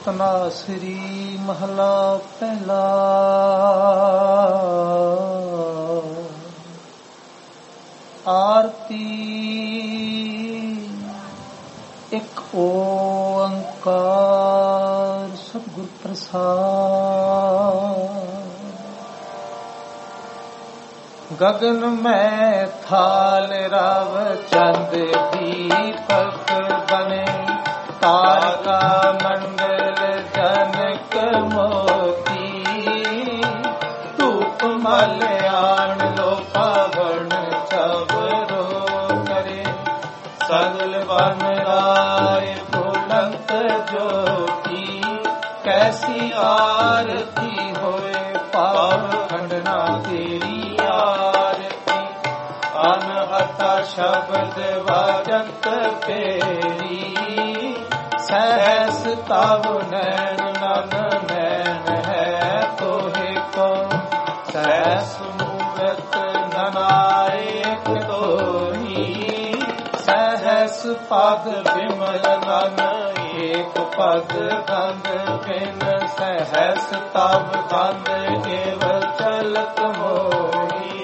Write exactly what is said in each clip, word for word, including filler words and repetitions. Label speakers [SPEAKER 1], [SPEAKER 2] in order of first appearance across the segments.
[SPEAKER 1] ਧਨਾਸਰੀ ਮਹਲਾ ਪਹਿਲਾ। ਆਰਤੀ ਇੱਕ ਓੰਕਾਰ ਸਤਿਗੁਰ ਪ੍ਰਸਾਦ। ਗਗਨ ਮੈਂ ਥਾਲ ਰਵ ਚੰਦ ਦੀਪਕ ਬਨੇ, ਤਾਰਕਾ ਮੰਡਲ ਜਨਕ ਮੋਤੀ, ਧੂਪ ਮਲ ਆਣ ਲੋ ਪਾਵਨ ਚਵਰੋ ਕਰੇ, ਸਗਲ ਬਨ ਰਾਏ ਬੁਲੰਦ ਜੋਤੀ, ਕੈਸੀ ਆਰਤੀ ਹੋਏ ਪਾਵ ਖੰਡਨਾ ਤੇਰੀ ਆਰਤੀ, ਅਨਹਤਾ ਸ਼ਬਦ ਵਾਜੰਤ ਪੇਰੀ, ਸਹਿਸ ਤਵ ਨੈਣ ਨਨ ਨੈਣ ਹੈ ਤੋਹਿ ਕੋ, ਸਹਿਸ ਮੂਰਤ ਨਨਾਇਕ ਤੋਹੀ, ਸਹਿਸ ਪਦ ਬਿਮਲ ਨਨ ਏਕ ਪਦ ਗੰਧ ਬਿਨ, ਸਹਿਸ ਤਵ ਗੰਧ ਏਵ ਚਲਤ ਮੋਹੀ,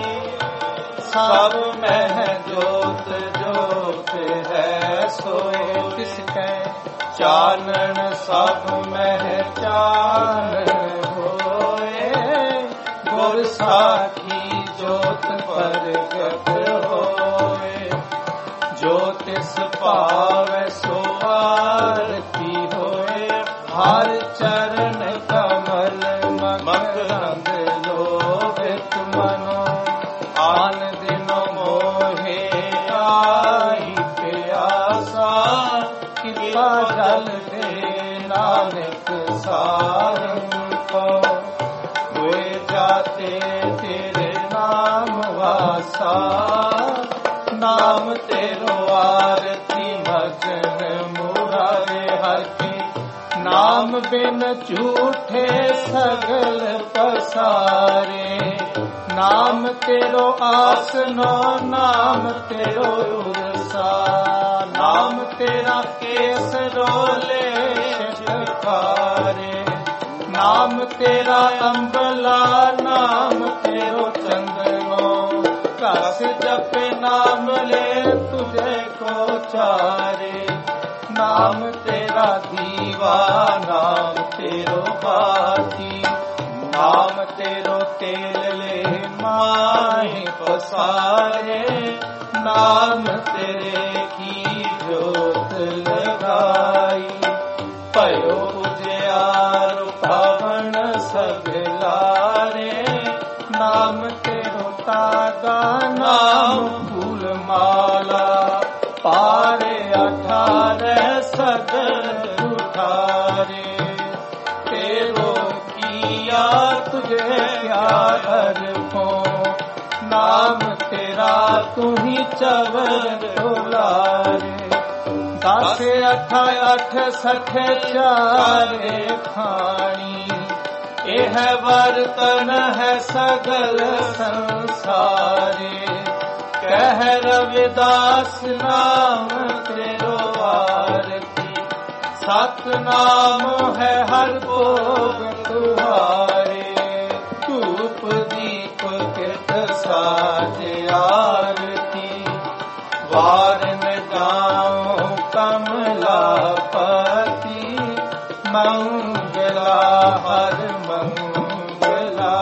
[SPEAKER 1] ਸਭ ਮਹਿ ਜੋਤ ਜੋਤ ਹੈ ਸੋਏ ਤਿਸ ਕੈ, ਚਾਨਣ ਸਭ ਮਹਿ ਚਾਨਣ ਹੋਏ, ਗੁਰ ਸਾਖੀ ਜੋਤ ਪ੍ਰਗਟ ਹੋਏ, ਜੋ ਤਿਸ ਭਾਵੈ ਸੋ ਆਰਤੀ ਹੋਏ, ਹਰ ਚਰਨ ਕਮਲ ਮਕਰੰਦ ਲੋਭਿਤ ਮਨੋ, ਆਨ ਦਿਨੋ ਮੋਹੇ ਆਈ ਪਿਆਸਾ, ਕਿਰਪਾ ਜਲ ਦੇ ਨਾਨਕ ਸਾਰੰ ਕੋ, ਹੋਏ ਜਾਤੇ ਤੇਰੇ ਨਾਮ ਵਾਸਾ, ਨਾਮ ਤੇਰੋ ਆਰਤੀ ਮਗਨ ਮੁਰਾਰੇ ਹਰਿ ਕੇ, ਨਾਮ ਬਿਨ ਝੂਠੇ ਸਗਲ ਪਸਾਰੇ, ਨਾਮ ਤੇਰੋ ਆਸਨੋ ਨਾਮ ਤੇਰੋ ਉਰਸਾ, ਨਾਮ ਤੇਰਾ ਕੇਸ ਰੋਲੇ ਸ਼ਿਕਾਰੇ, ਨਾਮ ਤੇਰਾ ਅੰਬਲਾ ਨਾਮ ਤੇਰੋ ਚੰਦਨੋ, ਘਸ ਜਪੇ ਨਾਮ ਲੈ ਤੁਝੇ ਕੋ ਚਾਰੇ, ਨਾਮ ਤੇਰਾ ਦੀਵਾ ਨਾਮ ਤੇਰੋ ਬਾਤੀ, ਨਾਮ ਤੇਰੋ ਤੇਲ ਲੈ ਮਾਹੀ ਪਸਾਰੇ, ਨਾਮ ਤੇਰੇ ਕੀ ਜੋਤ ਲਗਾਈ, ਭਇਓ ਉਜਿਆਰ ਪਾਵਨ ਸਗਲਾਰੇ, ਨਾਮ ਤੇਰੋ ਤਾਗਾ ਨਾਮ ਫੂਲ ਮਾਲਾ, ਪਾਰੇ ਅਠਾਰੇ ਸਗਲ ਉਠਾਰੇ, ਤੇਰੋ ਕੀਆ ਤੁਝੇ ਕਿਆ ਅਰਪੋ, ਨਾਮ ਤੇਰਾ ਤੂੰ ਹੀ ਚਵਰ ਢੋਲਾਰੇ, ਦਸ ਅਠ ਅਠ ਸਠੇ ਚਾਰੇ ਖਾਣੀ, ਇਹ ਹੈ ਵਰਤਨ ਹੈ ਸਗਲ ਸੰਸਾਰੇ, ਕਹਿ ਰਵਿਦਾਸ ਨਾਮ ਤੇਰੋ ਆਰਤੀ, ਸਤਨਾਮ ਹੈ ਹਰ ਭੋਗ ਤੁਹਾਰੇ, ਧੂਪ ਦੀਪ ਕਿਰਤ ਸਾਜ ਆਰਤੀ, ਵਾਰਨ ਗਾਉ ਕਮਲਾਪਤੀ, ਮੰਗਲਾ ਹਰ ਮੰਗਲਾ,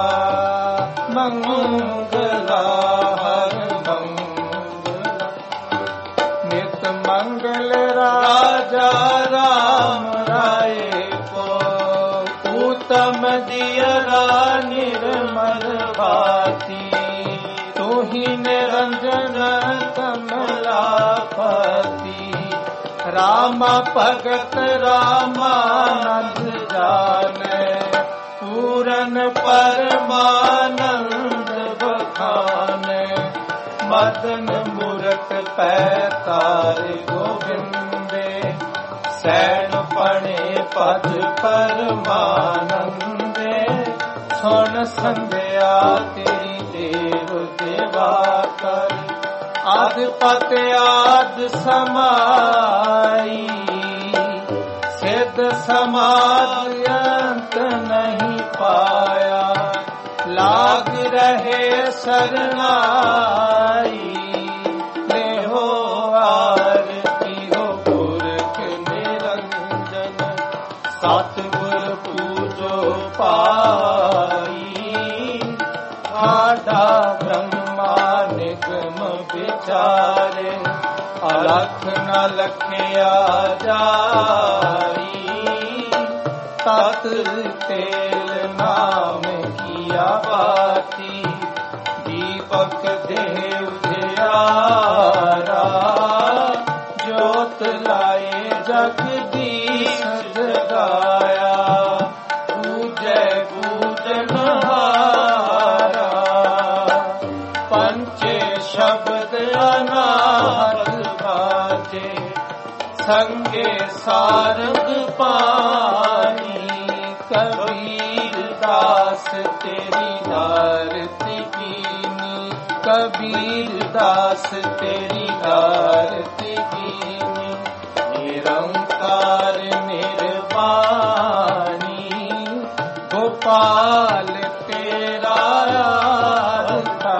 [SPEAKER 1] ਮੰਗਲਾ ਹਰ ਮੰਗਲਾ, ਨਿਤ ਮੰਗਲ ਰਾਜਾ ਰਾਮ ਰਾਏ ਕੋ, ਊਤਮ ਦਿਅਰਾ ਨਿਰਮਲ ਭਾਤੀ, ਤੂੰ ਹੀ ਨਿਰੰਜਨ ਕਮਲਾਪਤੀ, ਰਾਮਾ ਭਗਤ ਰਾਮਾਨੰਦ ਜਾਣੈ, ਪੂਰਨ ਪਰਮਾਨੰਦ ਬਖਾਨੈ, ਮਦਨ ਮੂਰਤ ਪੈ ਤਾਰੇ ਗੋਬਿੰਦੇ, ਸੈਣ ਪਣੇ ਪਦ ਪਰਮਾਨੰਦੇ, ਸੁਣ ਸੰਧਿਆ ਤੇਰੀ ਦੇਵ ਦੇਵਾ ਕਰ, ਆਦ ਪਤ ਆਦ ਸਮਾਈ, ਸਿਧ समाज अंत नहीं पाया, लाग रहे सरनाई। ले हो आरती हो पुरख निरंजन, सतगुर पूजो पाई। आडा ब्रह्मा निगम विचारे, अलख न लखिया जाई। तत तेल नाम किया बाती, दीपक देव धियारा। ज्योत लाए जगदीश जगाया, पूजै पूजनहारा। पंचे शब्द अनाहत बाजे, संगे सारंग पानी। कबीर दास तेरी आरती कीनी, कबीर दास तेरी आरती कीनी। निरंकार निर्वाणी, गोपाल तेरा आरता,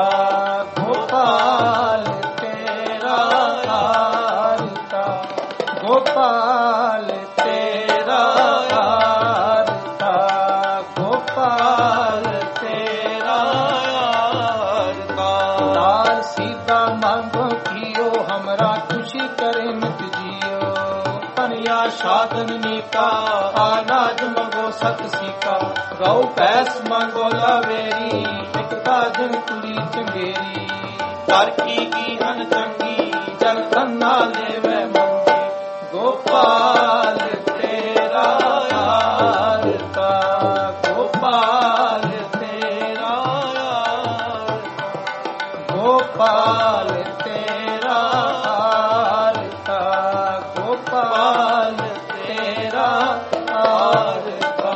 [SPEAKER 1] गोपाल तेरा आरता, गोपाल तेरा आरता, गोपाल तेरा आरता। लाल सीता मांगो कियो, हमरा खुशी करे नित जियो। पनिया साधन नीका, अनाज मंगो सत सीका। गौ भैंस मंगो लवेरी, एक ताजन कुड़ी चंगेरी। कर की की हन चंगी, जन धन्ना लेवे मंगी। गोपाल तेरा आरता, गोपाल तेरा आरता, गोपाल तेरा आरता, गोपाल तेरा आरता।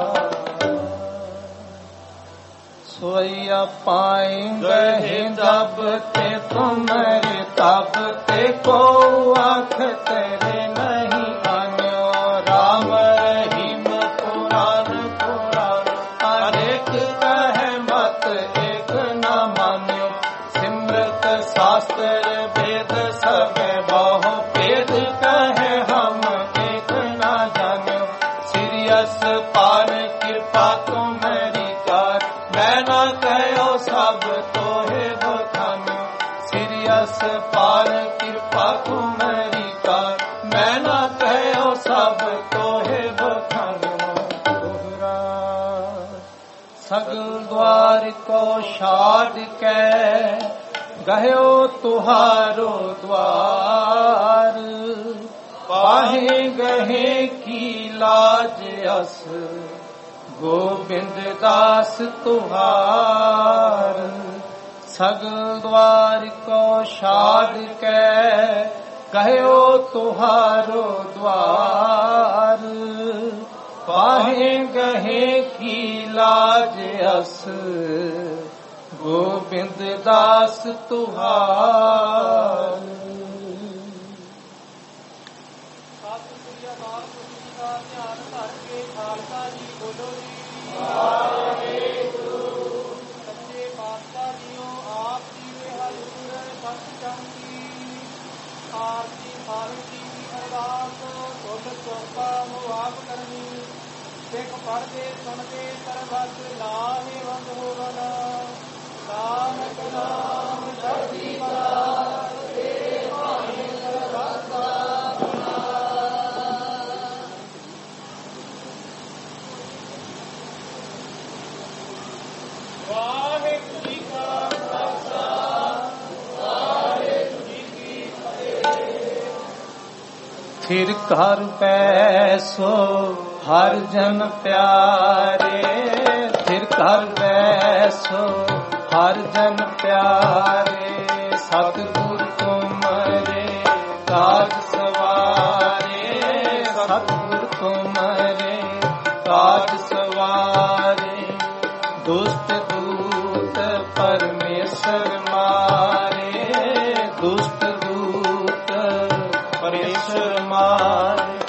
[SPEAKER 1] सोया पाएंगे जब ते तुम्हारे, तब ते को आँख तेरे नहीं आन्यो। राम रहीम पुराण पुराण, अनेक कहे मत एक न मान्यो। सिमरत शास्त्र वेद सब बहु भेद, कहे हम एक न जान्यो। सीरियस पार कृपा तुम्हारी कार, मैं न कहो सब तोहे बखान्यो। सीरियस पार कृपा तुम्हारी कार, मैं न कहो सब तोहे बखान्यो। दोहरा सगल द्वार को शाद के, गयो तुहारो द्वार। पाहे गहे की लाज अस, गोविंद दास तुहार। सगल द्वार को शाद के, गयो तुहारो द्वार। पाहे गहे की लाज अस, गोविंद दास तुहार।
[SPEAKER 2] सच्चे पातशाह जीओ, आप जीवे हर गुर सत चंगी। आरती फारती की अरदास, सुध चौका हो आप करनी। सिख पढ़ते सुनते सरबत, लाहे वंद हो बना। नानक नाम चढ़ती कला, तेरे भाने सरबता गुना। वाहिगुरु जी का खालसा, वाहिगुरु जी की फतेह।
[SPEAKER 1] फिर घर पैसो हर जन प्यारे, फिर घर पैसो हर जन प्यारे। सतगुर तुमरे काज सवारे, सतगुर तुमरे काज सवारे। दुष्ट दूत परमेश्वर मारे, दुष्ट दूत परमेश्वर मारे।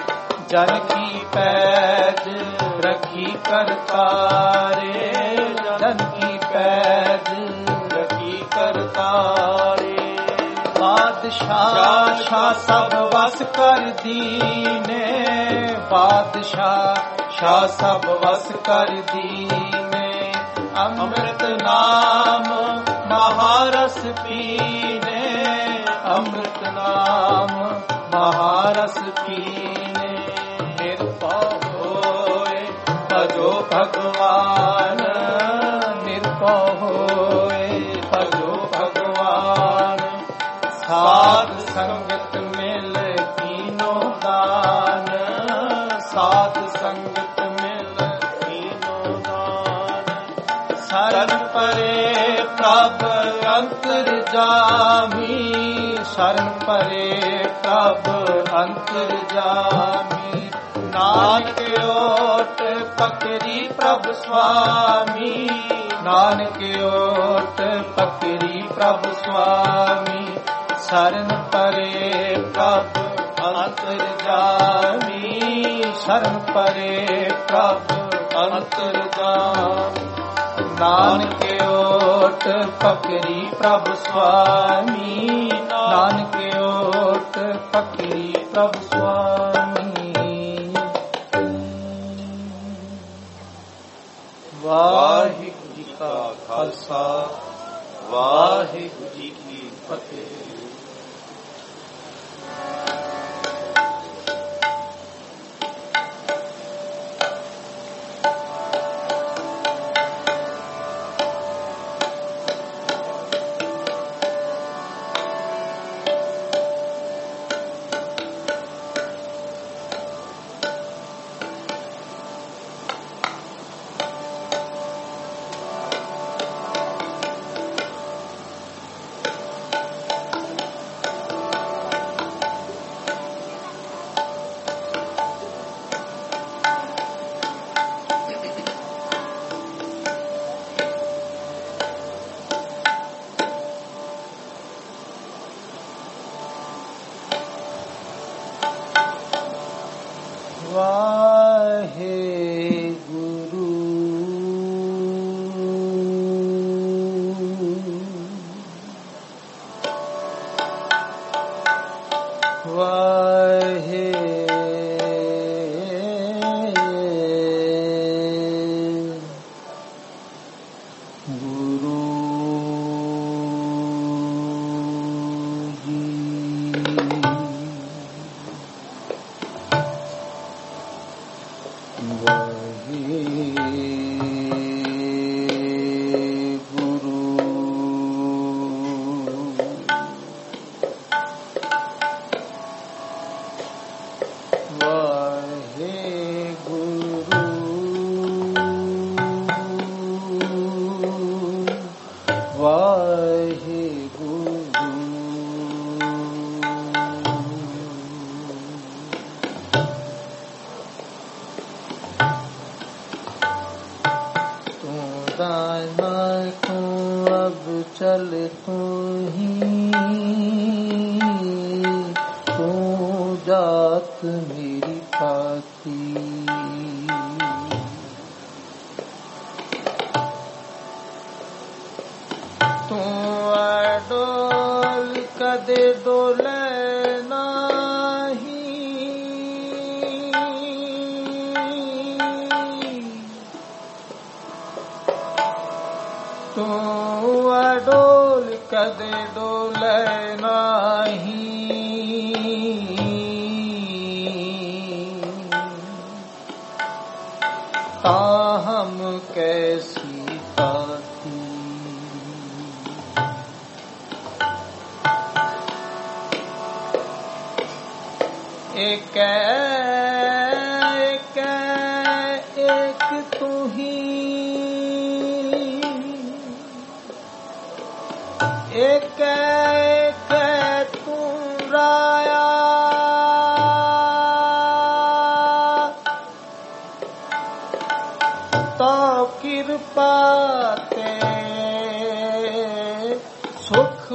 [SPEAKER 1] ਜਨ ਕੀ ਪੈਜ ਰਖੀ ਕਰਤਾਰੇ, ਜਨ ਕੀ ਪੈਜ ਰਖੀ ਕਰਤਾਰੇ। ਬਾਦਸ਼ਾਹ ਸ਼ਾਹ ਸਭ ਵਸ ਕਰ ਦੀਨੇ, ਬਾਦਸ਼ਾਹ ਸ਼ਾਹ ਸਭ ਵਸ ਕਰ ਦੀਨੇ। ਅੰਮ੍ਰਿਤ ਨਾਮ ਮਹਾਰਸ ਪੀਨੇ, ਅੰਮ੍ਰਿਤ ਨਾਮ ਮਹਾਰਸ ਪੀਨੇ। ਨਿਰਭਉ ਹੋਏ ਭਜੋ ਭਗਵਾਨ, ਨਿਰਭਉ ਹੋਏ ਭਜੋ ਭਗਵਾਨ। ਸਾਧ ਸੰਗਤ ਮਿਲ ਕੀਨੋ ਦਾਨ, ਸਾਧ ਸੰਗਤ ਮਿਲ ਕੀਨੋ ਦਾਨ। ਸ਼ਰਨ ਪਰੇ ਪ੍ਰਭ ਅੰਤਰ ਜਾਮੀ, ਸ਼ਰਨ ਪਰੇ ਪ੍ਰਭ ਅੰਤਰ ਜਾਮੀ। ਨਾਨਕ ਓਟ ਪਕਰੀ ਪ੍ਰਭ ਸੁਆਮੀ, ਨਾਨਕ ਓਟ ਪਕਰੀ ਪ੍ਰਭ ਸੁਆਮੀ। ਸ਼ਰਨ ਪਰੇ ਪ੍ਰਭ ਅੰਤਰ ਜਾਮੀ, ਸ਼ਰਨ ਪਰੇ ਪ੍ਰਭ ਅੰਤਰ ਜਾਮੀ। ਨਾਨਕ ਓਟ ਪਕਰੀ ਪ੍ਰਭ ਸੁਆਮੀ, ਨਾਨਕ ਓਟ ਪਕਰੀ ਪ੍ਰਭ ਸੁਆਮੀ। ਵਾਹਿਗੁਰੂ ਜੀ ਕਾ ਖਾਲਸਾ, ਵਾਹਿਗੁਰੂ ਜੀ ਕੀ ਫਤਿਹ।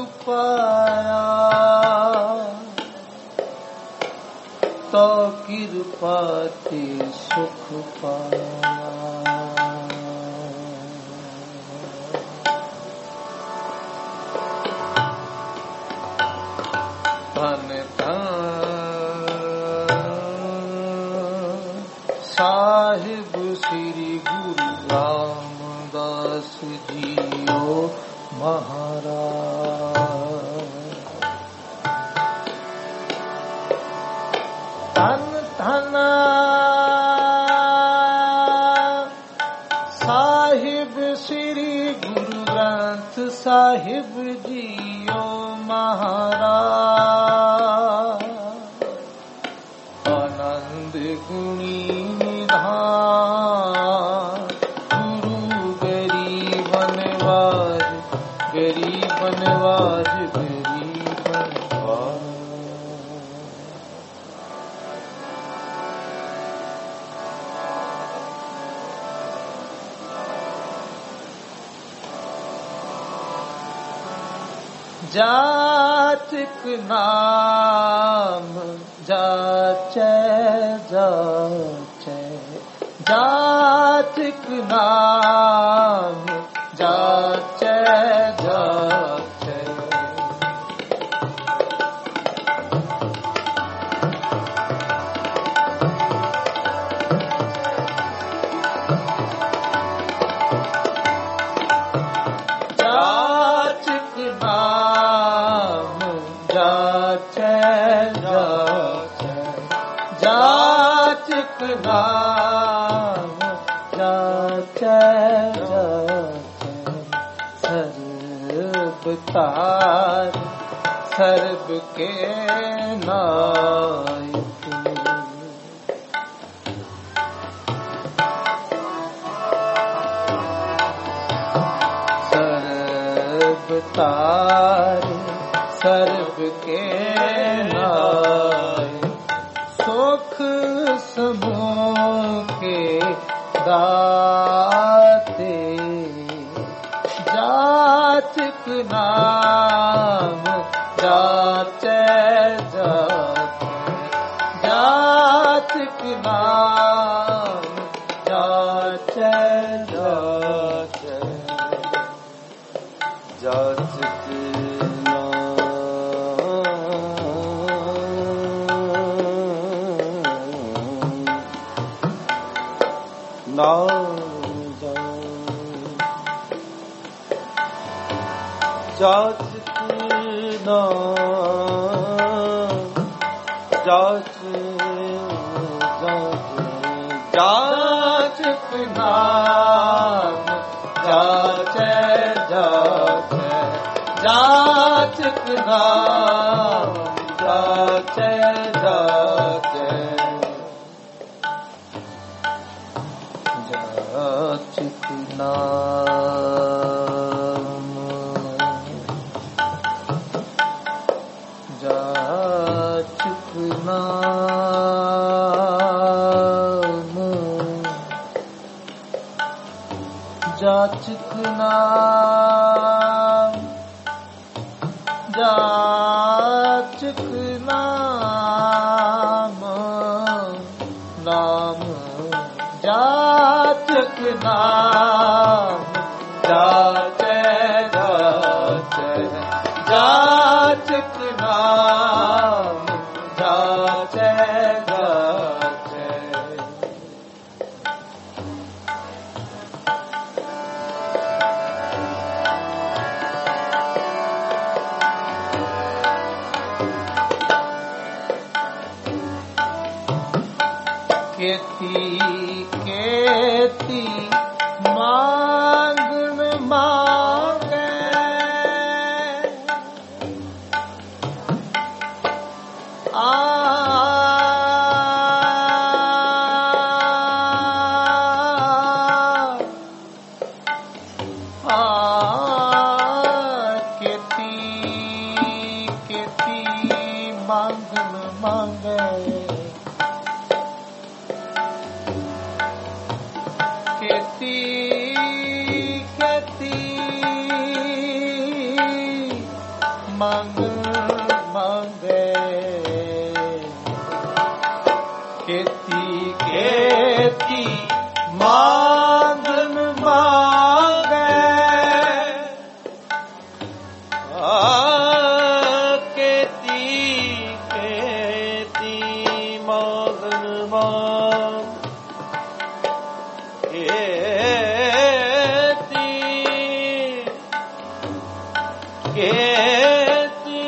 [SPEAKER 3] ਤੋ ਕਿਰਪਾ
[SPEAKER 1] पाते सुख पाया। धन धन साहिब श्री गुरु रामदास जियो महाराज। धन धन साहिब श्री गुरु ग्रंथ साहिब जियो महाराज। आनंद गुणी निधान गुरु गरीब नवाज गरीब नवाज गरीब नवाज। जाचक नाम जाचे जाचे जाचक नाम जाचे जाचे। जाचक नाम जाचे जाचे जाचक नाम जाचे जाचे। सर्ब तार सर्ब के नायक। सर्ब तार सर्ब के नायक। सुख समूह के दाते। जाचक नाम जाचे जाचे जाचक नाम जाचे जाचे। जाचक नाम जाचक नाम जाचक जाचक नाम जाचे जाचे जाचक नाम जाचे जाचे। जाचक नाम जाचक नाम जाचक नाम जाचक नाम नाम जाचक नाम जाचे जाचे जाचक नाम जाचे जाचे। खेती खेती मांगन मांगे। आ आ खेती खेती मांगन मांगे। खेती ਕੇਤੀ ਕੇਤੀ ਮਾਂਗਨ ਮਾਂਗੈ ਆ ਕੇਤੀ ਕੇਤੀ ਮਾਂਗਨ ਮਾਂਗ ਕੇਤੀ ਕੇਤੀ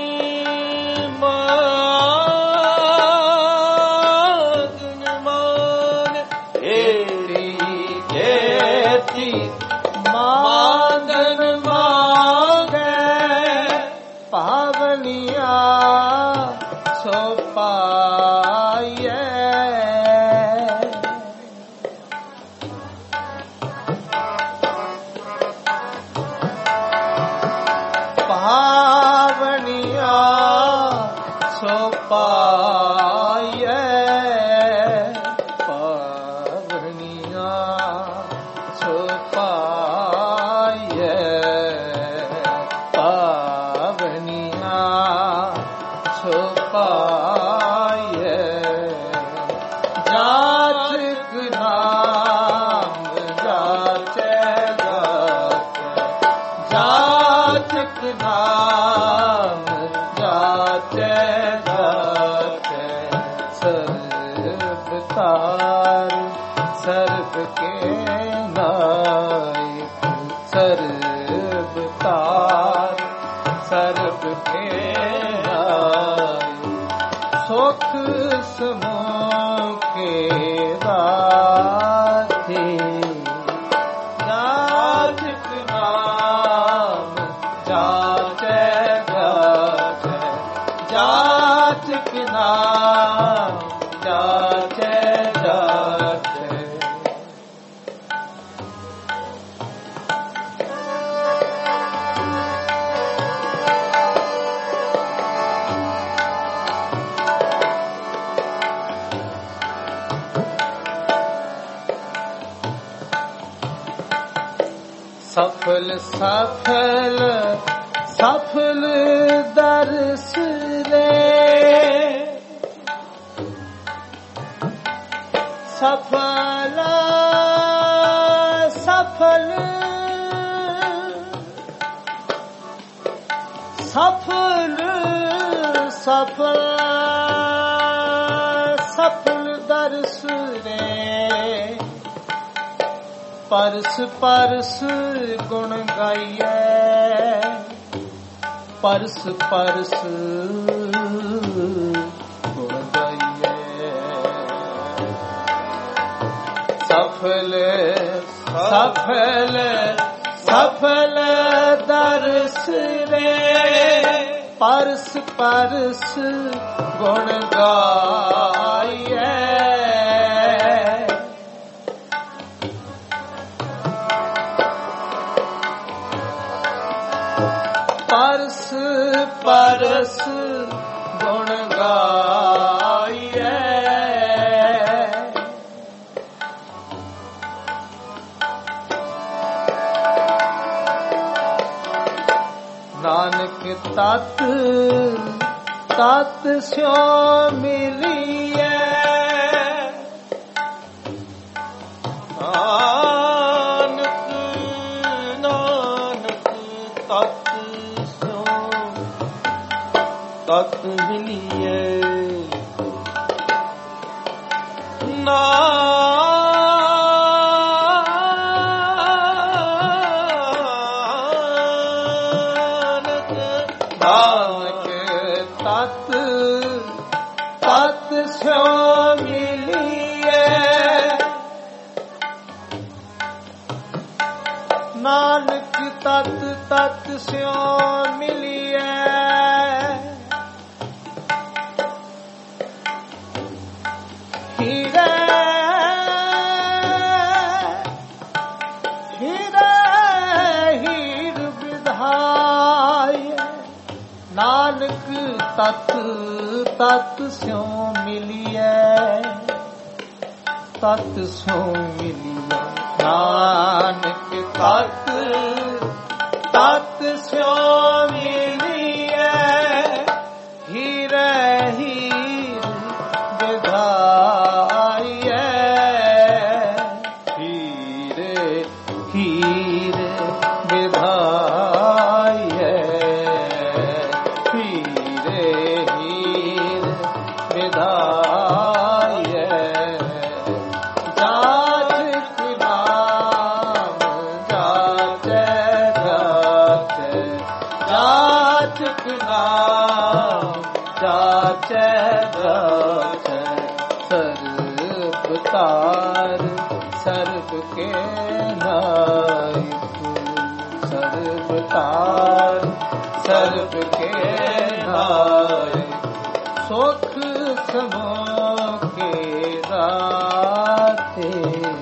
[SPEAKER 1] ਮਾਂਗਨ ਮਾਂਗ ਏੜੀ ਕੇਤੀ ਮਾਂਗਨ ਮਾਂਗੈ ਪਾਵਨੀਆ ਸੋ ਪਾਈਐ ਪਾਵਨੀਆ ਸੋ ਪਾਈਐ ਪਾਵਨੀਆ ਸੋ ਪਾਈਐ ਪਾਵਨੀਆ ਸੋ ਪਾਈਐ ਜਾਚਕ ਨਾਮ ਜਾਚੈ ਜਾਚਕ ਨਾਮ ਜਾਚੈ ਜਾਚੈ ਸਰਬ ਤਾਰ ਸਰਬ ਕੇ ਨਾਇਕ ਸਰਬ ਤਾਰ ਸਰਬ ਕੇ ਨਾਇਕ ਸੁਖ ਸਮੂਹ ਕੇ ਰਾਧੇ ਜਾਚਕ ਨਾਮ ਜਾਚੈ ਜਾਚੈ ਜਾਚਕ ਨਾਮ ਜਾਚੈ ਜਾਚੈ ਸਫਲ ਸਫਲ ਸਫਲ ਦਰਸ ਰੇ ਸਫਲ ਸਫਲ ਸਫਲ ਸਫਲ ਸਫਲ ਦਰਸ ਰੇ ਪਰਸ ਪਰਸ ਗੁਣ ਗਾਈਐ ਪਰਸ ਪਰਸ ਗੁਣ ਗਾਈਐ ਸਫਲ ਸਫਲ ਸਫਲ ਦਰਸ ਰੇ ਪਰਸ ਪਰਸ ਗੁਣ ਗਾਈਐ ਪਰਸ ਪਰਸ ਗੁਣ ਗਾਈਐ ਨਾਨਕ ਤਤ ਤਤ ਸਿਓ ਮਿਲੀਐ ਨਾਨਕ ਨਾਨਕ ਤਤ ਤਤ ਮਿਲੀਐ ਨਾਨਕ ਨਾਨਕ ਤਤ ਤਤ ਸਿਓ ਮਿਲੀਐ ਨਾਨਕ ਤਤ ਤਤ ਸਿਓ ਮਿਲੀਐ ਨਾਨਕ ਤਤ ਤਤ ਸਿਉ ਮਿਲੀਐ ਤਤ ਸਿਉ ਮਿਲੀਐ ਨਾਨਕ ਤਤ ਤਤ ਸਿਉ ਮਿਲੀਐ ਹੀਰੇ ਹੀਰ ਵਿਧਾਇ जाचै सर्ब तार सर्ब के नायक सर्ब तार सर्ब के नायक सुख समो के राते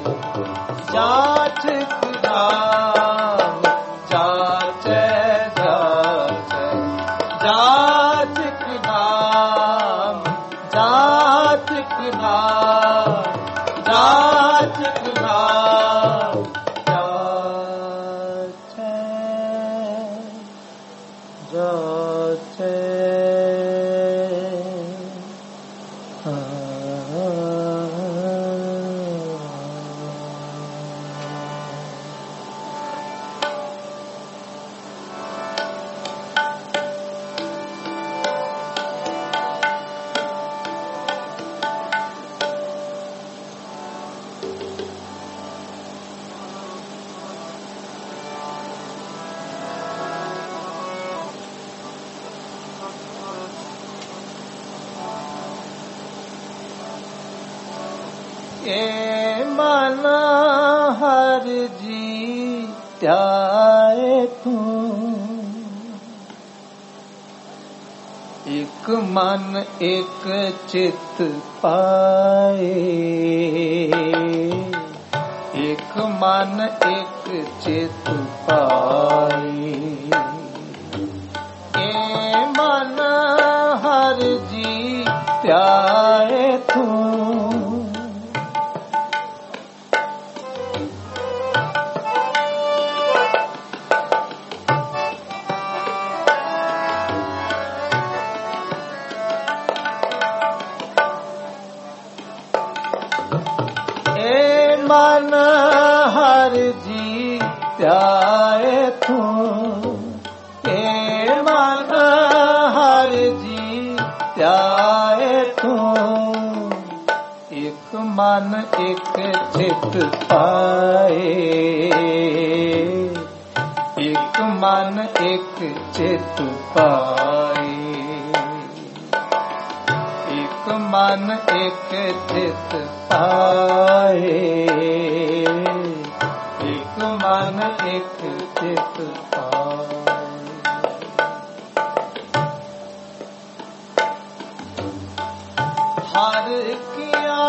[SPEAKER 1] जाच नाम जाचै जाचै जाच नाम जाच नाम जाच नाम जाचै जाचै ए मन हर जी त्याए तू एक मन एक चित पाए एक मन एक चित पाए ए मन हर जी त्याए तू मन हर जी त्याए तू ए मन हर जी त्याए तू एक मन एक चित पाए एक मन एक चित पाए एक मन एक चित पाए एक मन एक चित पाए हर किया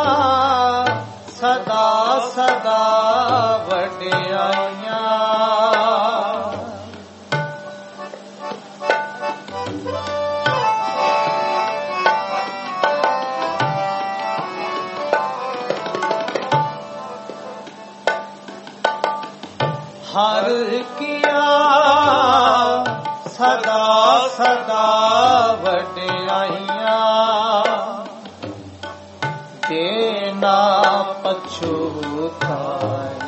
[SPEAKER 1] सदा सदा वड्याइयां हर किया सदा सदा वड्याइयां देना पछूताई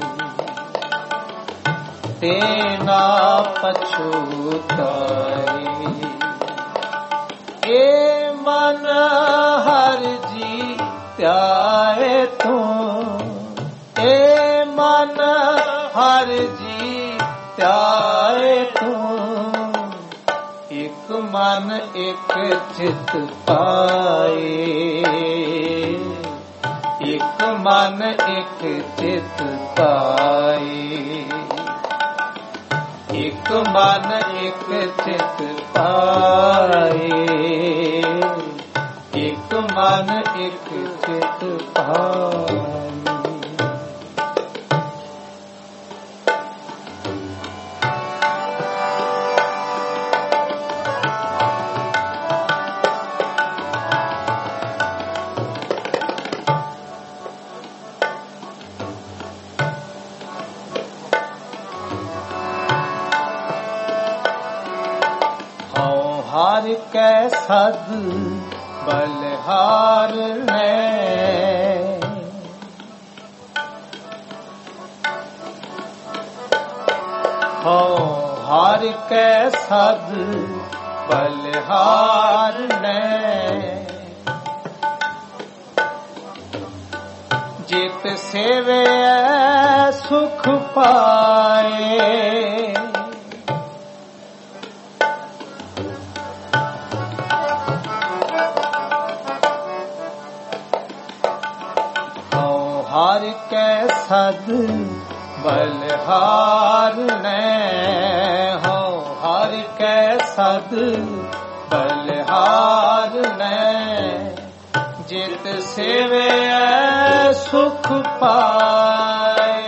[SPEAKER 1] देना पछूताई ए मन हर जी त्याए तू ए मन हर जी त्याए तू एक मन एक चित पाए एक मन एक चित पाए एक मन एक चित पाए एक मन एक चित पाए हार कै सद बलहार ने हो हार कै सद बलहार ने जित सेवे सुख पाए ਹਰਿ ਕੈ ਸਦ ਬਲਿਹਾਰਨੈ, ਹਉ ਹਰਿ ਕੈ ਸਦ ਬਲਿਹਾਰਨੈ। ਜਿਤ ਸੇਵਿਐ ਸੁਖ ਪਾਏ,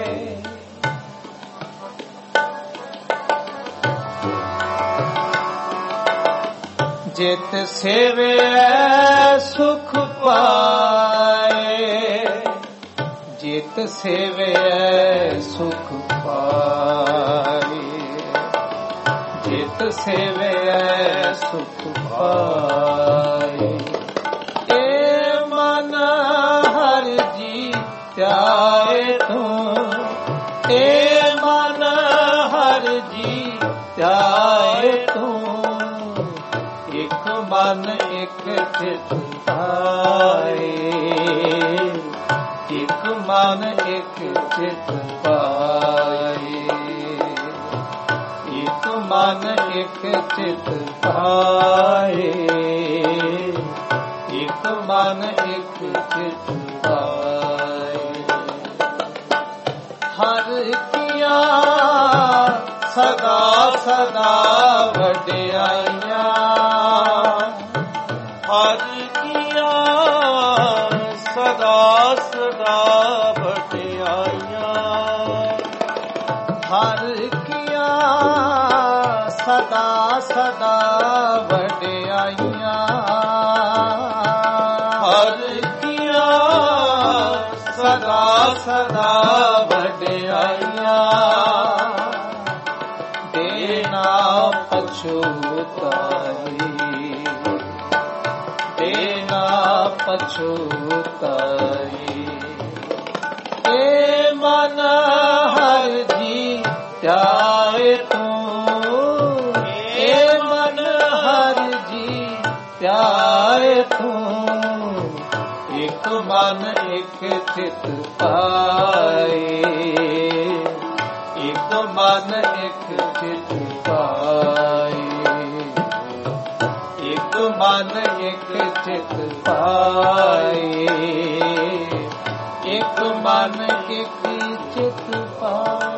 [SPEAKER 1] ਜਿਤ ਸੇਵਿਐ ਸੁਖ ਪਾਏ, ਜਿਤ ਸੇਵਿਐ ਸੁਖ ਪਾਏ, ਜਿਤ ਸੇਵਿਐ ਸੁਖ ਪਾਏ। ਏ ਮਨ ਹਰਿ ਜੀ ਧਿਆਏ ਤੂੰ, ਏ ਮਨ ਹਰਿ ਜੀ ਧਿਆਏ ਤੂੰ। ਇਕ ਮਨ ਇਕ ਚਿਤ ਪਾਏ, ਇਕ ਮਨ ਇਕ ਚਿਤ ਪਾਏ, ਇਕ ਮਨ ਇਕ ਚਿਤ ਪਾਏ, ਇਕ ਮਨ ਇਕ ਚਿਤ ਪਾਏ। ਹਰ ਕੀਆਂ ਸਦਾ ਸਦਾ ਵਡਿਆਈਆਂ, ਹਰ ਕੀਆਂ ਸਦਾ ਸਦਾ ਵਡਿਆਈਆਂ, ਹਰ ਕੀਆਂ ਸਦਾ ਸਦਾ ਵਡਿਆਈਆਂ, ਹਰ ਕੀਆਂ ਸਦਾ ਸਦਾ ਵਡਿਆਈਆਂ। ਦੇਨਾ ਪਛੁਤਾਈ, ਦੇਨਾ ਪਛੁਤਾਈ। ਏ ਮਨ ਹਰਿ ਜੀ ਧਿਆਏ ਤੂੰ, ਏ ਮਨ ਹਰਿ ਜੀ ਧਿਆਏ ਤੂੰ। ਇਕ ਮਨ ਇਕ ਚਿਤ ਪਾਏ, ਇਕ ਮਨ ਇਕ ਚਿਤ ਪਾਏ, ਇਕ ਮਨ ਇਕ ਚਿਤ ਪਾਏ, ਇਕ ਮਨ ਇਕ ਚਿਤ ਪਾਏ।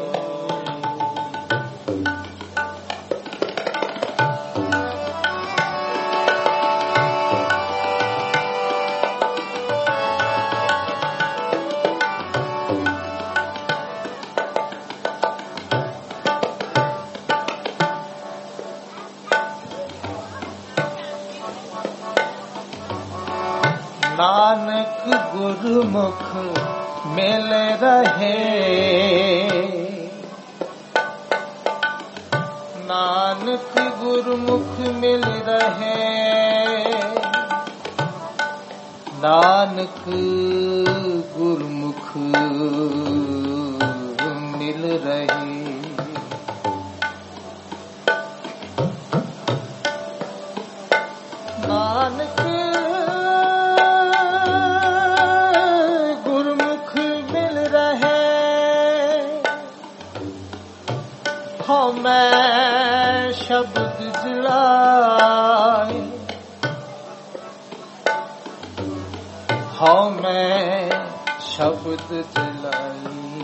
[SPEAKER 1] ਨਾਨਕ ਗੁਰਮੁਖ ਮਿਲ ਰਹੇ, ਨਾਨਕ ਗੁਰਮੁਖ ਮਿਲ ਰਹੇ, ਨਾਨਕ ਗੁਰਮੁਖ ਮਿਲ ਰਹੇ। ਨਾਨਕ ਹਉ ਮੈਂ ਸ਼ਬਦ ਜਲਾਏ, ਹਉ ਮੈਂ ਸ਼ਬਦ ਜਲਾਈ।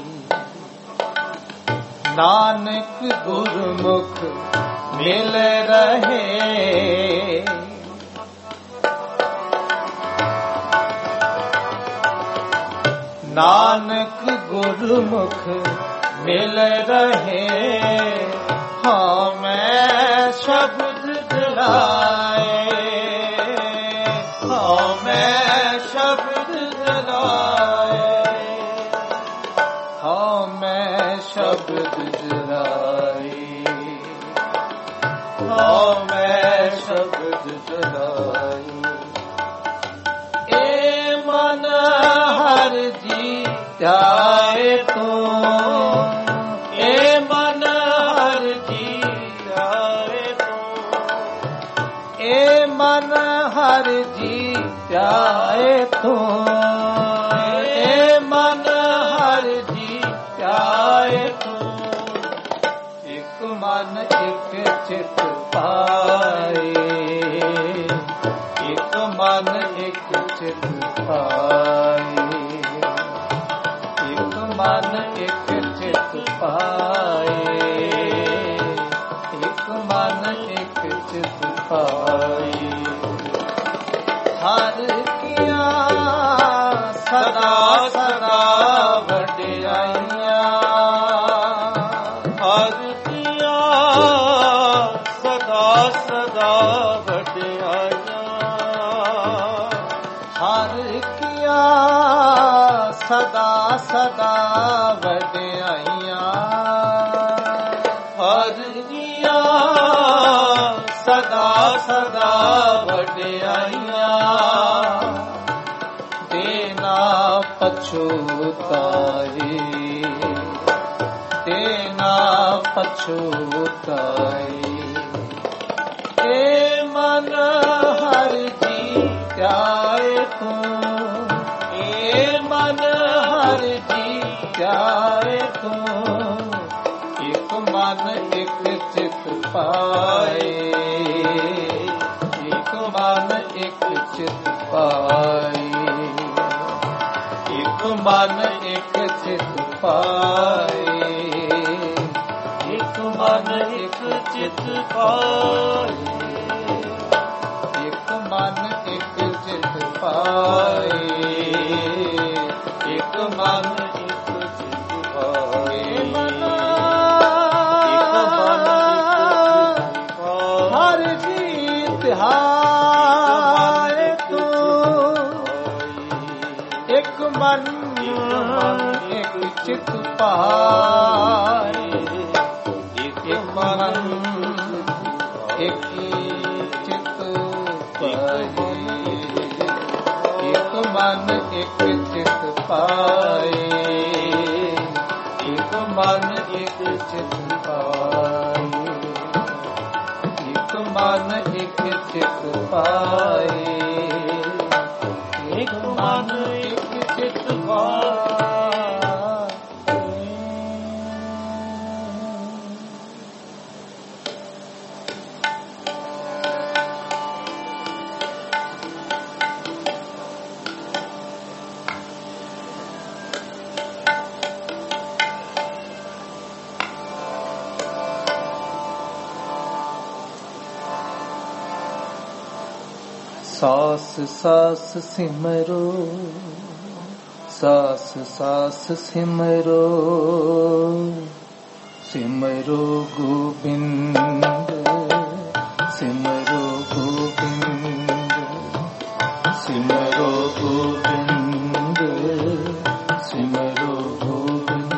[SPEAKER 1] ਨਾਨਕ ਗੁਰਮੁਖ ਮਿਲ ਰਹੇ, ਨਾਨਕ ਗੁਰਮੁਖ ਮਿਲ ਰਹੇ। ਹਾਂ ਮੈਂ ਸ਼ਬਦ ਜਲਾਏ, ਹਾਂ ਮੈਂ ਸ਼ਬਦ ਜਲਾਏ, ਹਾਂ ਮੈਂ ਸ਼ਬਦ ਜਲਾਏ, ਹਾਂ ਮੈਂ ਸ਼ਬਦ ਜਲਾਏ। ਏ ਮਨ ਹਰਿ ਜੀ ਧਿਆਏ ਤੂੰ, ਏ ਮਨ ਹਰਿ ਜੀ ਧਿਆਏ ਤੂੰ, ਏ ਮਨ ਹਰਿ ਜੀ ਧਿਆਏ ਤੂੰ, ਏ ਮਨ ਹਰਿ ਜੀ ਧਿਆਏ ਤੂੰ। ਇਕ ਮਨ ਇਕ ਚਿਤ ਪਾਏ, ਇਕ ਮਨ ਇਕ ਚਿਤ ਪਾਏ, ਮਨ ਇੱਕ ਚਿਤ ਪਾਏ, ਇੱਕ ਮਨ ਇੱਕ ਚਿਤ ਪਾਏ। ਹਰ ਕੀਆ ਸਦਾ ਸਦਾ ਵਡਿਆਈਆਂ,
[SPEAKER 2] ਹਰ ਕੀਆ ਸਦਾ ਸਦਾ ਵਡਿਆਈਆਂ,
[SPEAKER 1] ਹਰ ਕੀਆ ਸਦਾ ਸਦਾ ਵਡਿਆਈਆਂ,
[SPEAKER 2] ਹਰ ਕੀਆ
[SPEAKER 1] ਸਦਾ ਸਦਾ ਵਡਿਆਈਆਂ। ਦੇਨਾ ਪਛੁਤਾਏ, ਦੇਨਾ ਪਛੁਤਾਏ। ਏ ਮਨ ਹਰ ਜੀ ਧਿਆਏ ਤੂੰ, ਏ ਮਨ ਹਰ ਜੀ ਧਿਆਏ ਤੂੰ। ਇੱਕ ਮਨ ਇੱਕ ਚਿਤ ਪਾਏ, ਇੱਕ ਮਨ ਇੱਕ ਚਿਤ ਪਾਏ, ਇੱਕ ਮਨ ਇੱਕ ਚਿਤ ਪਾਏ, ਇੱਕ ਮਨ ਇੱਕ ਚਿਤ ਪਾਏ, ਇੱਕ ਮਨ ਇੱਕ ਚਿਤ ਪਾਏ, ਇੱਕ ਮਨ ਇੱਕ ਚਿਤ ਪਾਏ। ਹਰ ਜੀ ਧਿਆਏ ਤੂੰ, ਇੱਕ ਮਨ ਇੱਕ ਚਿਤ ਪਾਏ, ਇੱਕ ਮਨ ਇੱਕ ਚਿਤ ਪਾਏ, ਇੱਕ ਮਨ ਇੱਕ ਚਿਤ ਪਾਏ, ਇੱਕ ਮਨ ਇੱਕ ਚਿਤ ਪਾਏ, ਇੱਕ ਮਨ ਇੱਕ ਚਿਤ ਪਾਏ, ਇੱਕ ਮਨ ਇੱਕ ਚਿਤ ਪਾਏ। ਸਾਸ ਸਾਸ ਸਿਮਰੋ, ਸਾਸ ਸਾਸ ਸਿਮਰੋ, ਸਿਮਰੋ ਗੋਬਿੰਦ, ਸਿਮਰੋ ਗੋਬਿੰਦ, ਸਿਮਰੋ ਗੋਬਿੰਦ, ਸਿਮਰੋ ਗੋਬਿੰਦ।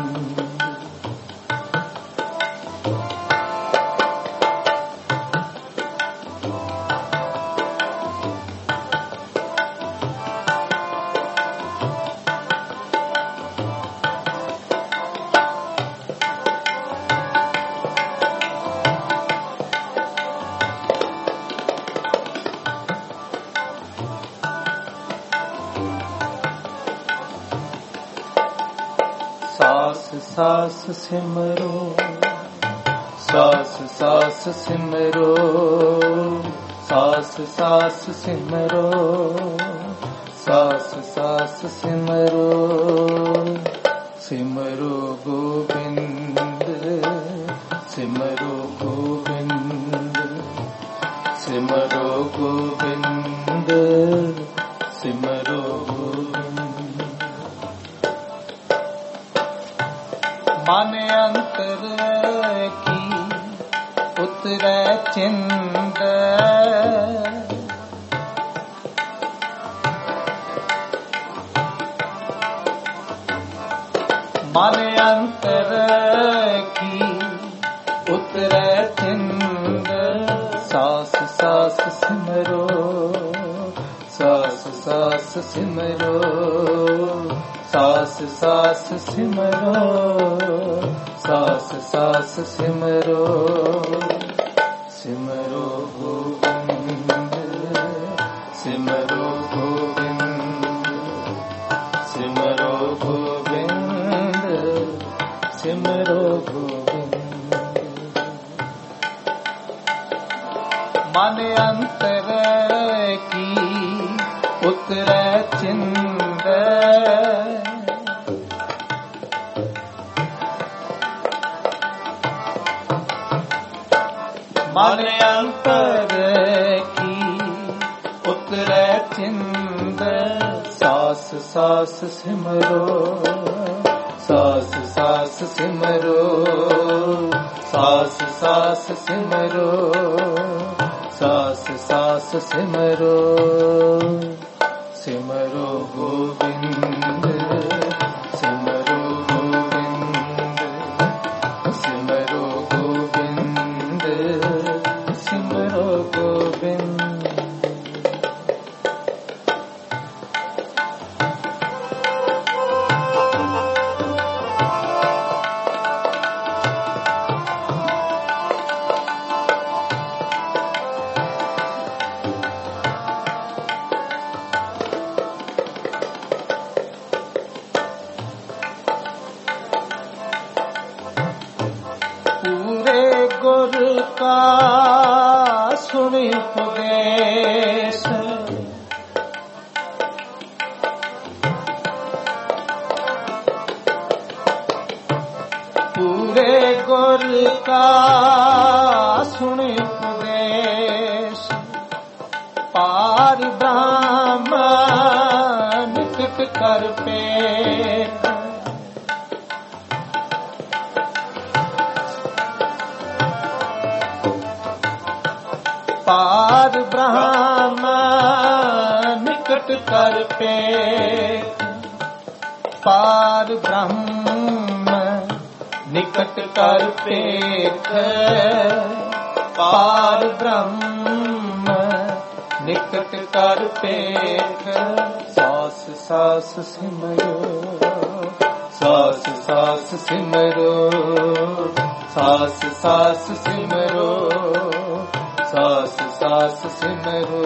[SPEAKER 1] ਸਾਸ ਸਾਸ ਸਿਮਰੋ, ਸਾਸ ਸਾਸ ਸਿਮਰੋ, ਸਾਸ ਸਾਸ ਸਿਮਰੋ, ਸਾਸ ਸਾਸ ਸਿਮਰੋ, ਸਿਮਰੋ ਗੋਬਿੰਦ, ਸਿਮਰੋ ਗੋਬਿੰਦ, ਸਿਮਰੋ ਗੋਬਿੰਦ, ਸਿਮਰੋ ਗੋਬਿੰਦ। ਮਨ ਅੰਤਰ ਕੀ ਉਤਰੈ ਚਿੰਦ, ਮਨ ਅੰਤਰ ਕੀ ਉਤਰੈ ਚਿੰਦ। ਸਾਸ ਸਾਸ ਸਿਮਰੋ, ਸਾਸ ਸਾਸ ਸਿਮਰੋ, ਸਾਸ ਸਾਸ ਸਿਮਰੋ, ਸਾਸ ਸਾਸ ਸਿਮਰੋ, ਸਿਮਰੋ ਗੋਬਿੰਦ, ਸਿਮਰੋ ਗੋਬਿੰਦ, ਸਿਮਰੋ ਗੋਬਿੰਦ, ਸਿਮਰੋ ਗੋਬਿੰਦ। ਮਨ ਅੰਤਰ ਕੀ ਉਤਰੈ ਚਿੰਦ, मन अंतर की उतरे चिंद सास सास सिमरो सास सास सिमरो सास सास सिमरो सास सास सिमरो सिमरो गोविंद सिमरो गोविंद सिमरो गोविंद सिमरो गोविंद। गुर का सुनि उपदेश पूरे गुर का सुनि उपदेश पार ब्राह्मण निकट कर पेश पार ब्रह्म निकट कर पेख पार ब्रह्म निकट कर पेख पार ब्रह्म निकट कर पेख सास सास सिमरो सास सास सिमरो सास सास सिमरो सास सास सिमरो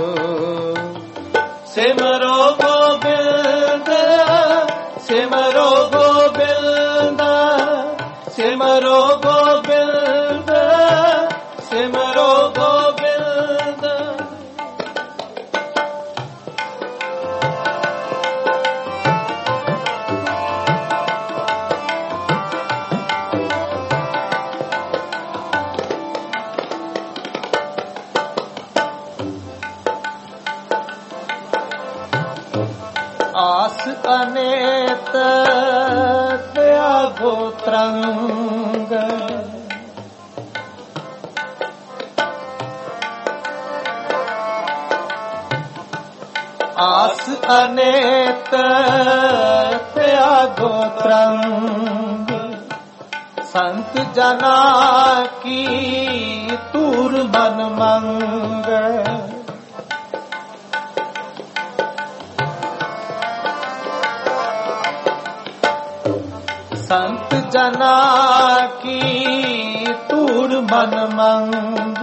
[SPEAKER 1] सिमरो गोविंद सिमरो गोविंद सिमरो गोविंद सिमरो गोविंद। आस अनेत त्यागो तरंग आस अनेत त्यागो तरंग संत जना की तूर मन मंग संत जना की तूर मन मंग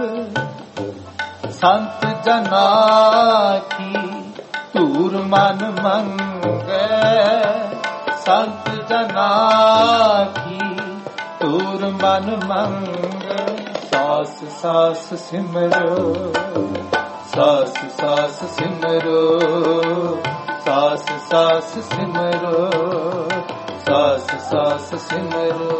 [SPEAKER 1] संत जना की तूर मन मंग संत जना की तूर मन मंग सास सास सिमरो सास सास सिमरो सास सास सिमरो सास सास सिमरो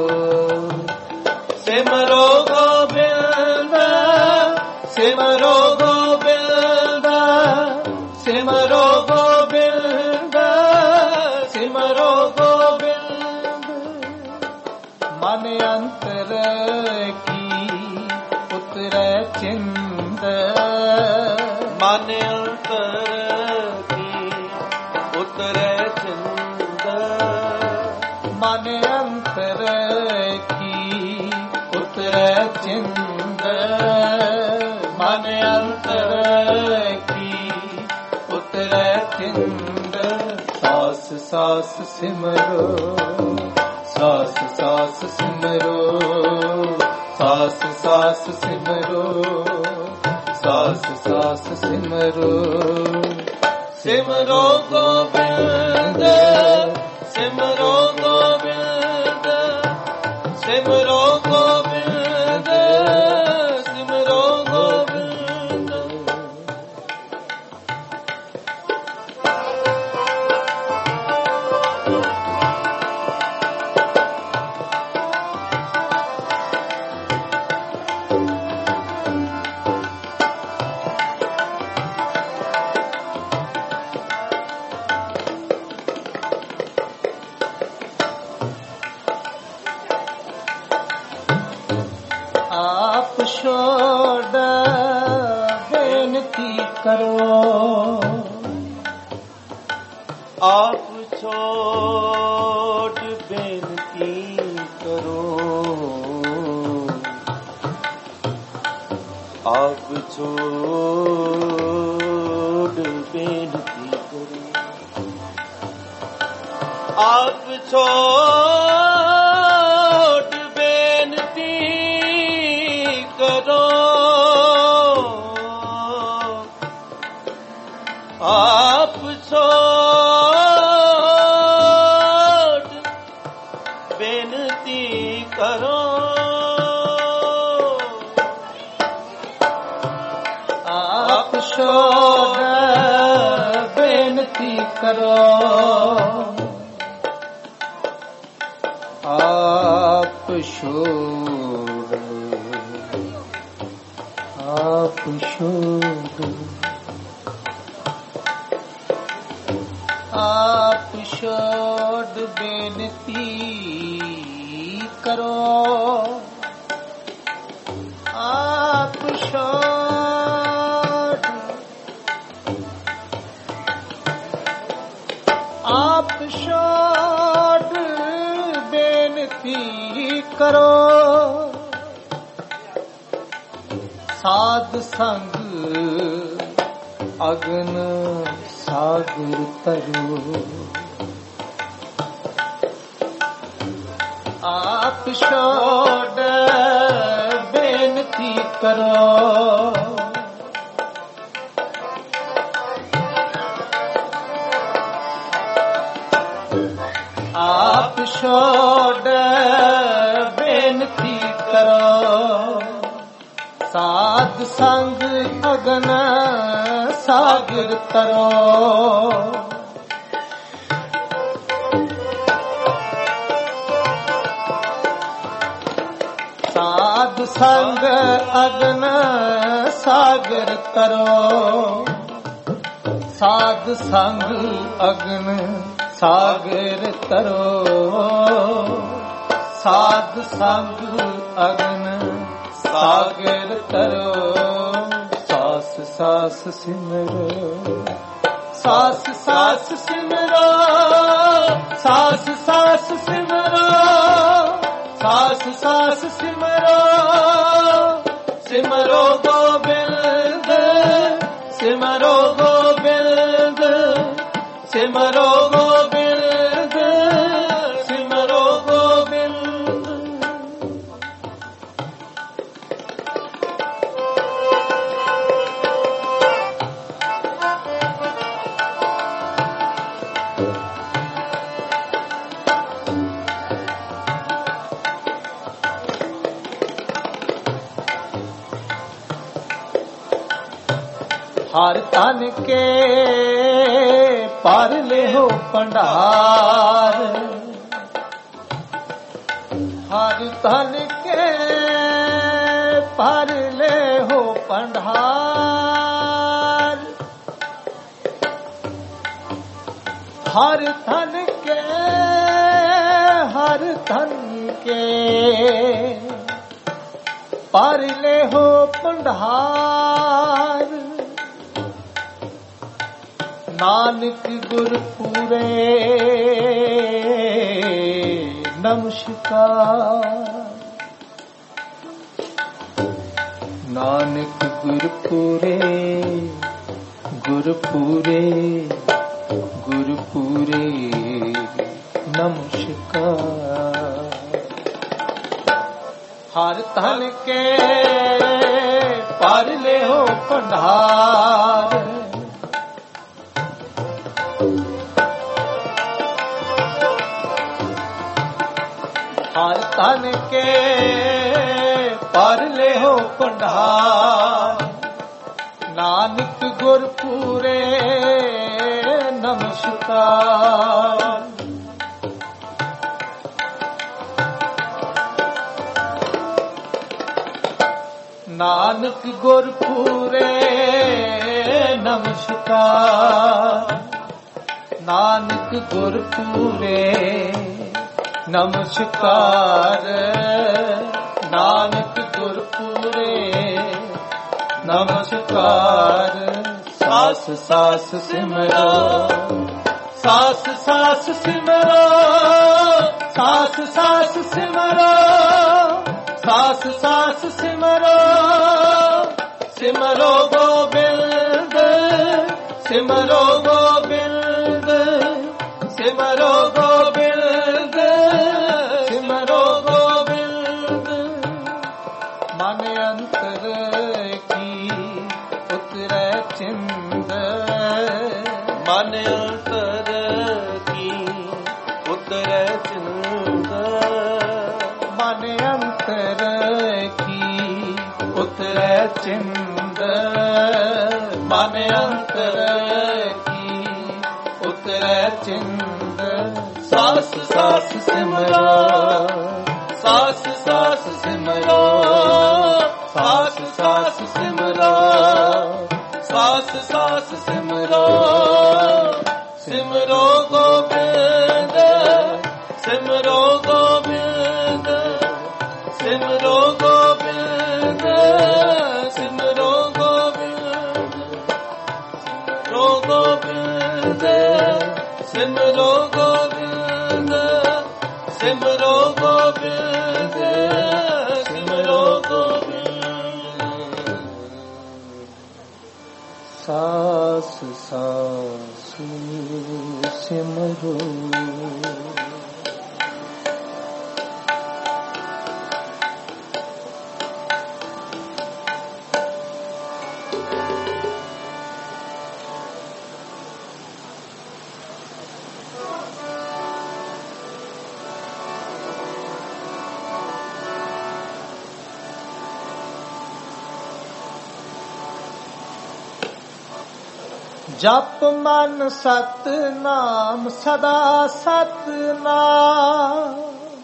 [SPEAKER 1] सिमरो गोविंद सिमरो गोविंद सिमरो गोविंद सिमरो गोविंद। मन अंतर की उतरे चिंद मन अंतर की उतरे चिंद मन अंतर की उतरे चिंद मन अंतर की उतरे चिंद सास सास सिमरो सास सास सिमरो सास सास सिमरो सास सास सिमरो सिमरो गोविंद सिमरो गोविंद सिमरो गोविंद सिमरो गोविंद। ਛੋੜ ਬੇਨਤੀ ਕਰੋ,
[SPEAKER 2] ਆਪ ਛੋੜ ਬੇਨਤੀ ਕਰੋ, ਆਪ ਛੋੜ ਬੇਨਤੀ ਕਰੋ, ਆਪ ਛੋੜ ਬੇਨਤੀ ਕਰੋ, ਆਪ ਛੋੜ ਬੇਨਤੀ ਕਰੋ,
[SPEAKER 1] ਆਪ ਛੋੜ ਬੇਨਤੀ ਕਰੋ, ਆਪ ਛੋੜ, ਆਪ ਛੋੜ, ਆਪ ਛੋੜ ਬੇਨਤੀ ਕਰੋ, ਆਪ ਛੋੜ, ਆਪ ਛੋੜ ਬੇਨਤੀ ਕਰੋ, ਸਾਧ ਸੰਗ ਅਗਨ ਸਾਗਰ ਤਰੋ, ਆਪ ਛੋੜ ਬੇਨਤੀ ਕਰੋ, ਆਪ ਛੋੜ ਬੇਨਤੀ ਕਰੋ, ਸਾਧ ਸੰਗ ਅਗਨ ਸਾਗਰ ਤਰੋ, ਸਾਧ ਸੰਗ ਅਗਨ ਸਾਗਰ ਤਰੋ, ਸਾਧ ਸੰਗ ਅਗਨ ਸਾਗਰ ਤਰੋ, ਸਾਧ ਸੰਗ ਅਗਨ ਸਾਗਰ ਤਰੋ, ਸਾਸ ਸਾਸ ਸਿਮਰੋ, ਸਾਸ ਸਾਸ ਸਿਮਰੋ, ਸਾਸ ਸਾਸ ਸਿਮਰੋ, ਸਾਸ ਸਾਸ ਸਿਮਰੋ, ਸਿਮਰੋ ਗੋਬਿੰਦ, ਸਿਮਰੋ ਗੋਬਿੰਦ, ਸਿਮਰੋ ਗੋਬਿੰਦ, ਸਿਮਰੋ ਗੋਬਿੰਦ। हर तन के पर ले हो भंडार, हर तन के पर ले हो भंडार, हर तन के हर तन के पर ले हो भंडार, नानक गुरपुरे नमस्कार, नानक गुरपुरे गुरपुरे गुरपुरे नमस्कार, हर तन के पर ले हो भंडार, हर तन के पर ले हो भंडार, नानक गुरपुरे नमस्कार, नानक गुरपुरे नमस्कार, नानक गुरपुरे नमस्कार, नानक गुरपुरे ਨਮਸਕਾਰ। ਸਾਸ ਸਾਸ ਸਿਮਰੋ, ਸਾਸ ਸਾਸ ਸਿਮਰੋ, ਸਾਸ ਸਾਸ ਸਿਮਰੋ, ਸਾਸ ਸਾਸ ਸਿਮਰੋ। ਸਿਮਰੋ ਗੋਬਿੰਦ, ਸਿਮਰੋ ਗੋਬਿੰਦ, ਸਿਮਰੋ ਗੋਬਿੰਦ, ਸਿਮਰੋ ਗੋਬਿੰਦ। ਮਨ ਅੰਤਰ ਕੀ ਉਤਰੈ ਚਿੰਦ,
[SPEAKER 2] ਮਨ ਅੰਤਰ ਕੀ ਉਤਰੈ ਚਿੰਦ,
[SPEAKER 1] ਮਨ ਅੰਤਰ ਕੀ ਉਤਰੈ ਚਿੰਦ, ਮਨ ਅੰਤਰ ਕੀ ਉਤਰੈ ਚਿੰਦ। ਸਾਸ ਸਾਸ ਸਿਮਰੋ, ਸਾਸ ਸਾਸ ਸਿਮਰੋ, ਸਾਸ ਸਾਸ ਸਿਮਰੋ, ਸਾਸ ਸਾਸ ਸਿਮਰੋ।
[SPEAKER 2] ਸਿਮਰੋ ਗੋਬਿੰਦ, ਸਿਮਰੋ ਗੋਬਿੰਦ, ਸਿਮਰੋ ਗੋਬਿੰਦ, ਸਿਮਰੋ ਗੋਬਿੰਦ, ਸਿਮਰੋ ਗੋਬਿੰਦ, ਸਿਮਰੋ ਗੋਬਿੰਦ, ਸਿਮਰੋ ਗੋਬਿੰਦ, ਸਿਮਰੋ ਗੋਬਿੰਦ।
[SPEAKER 1] ਸਾਸ ਸਾਸ ਸਿਮਰੋ, ਜਪ ਮਨ ਸਤਿਨਾਮ ਸਦਾ ਸਤਿਨਾਮ,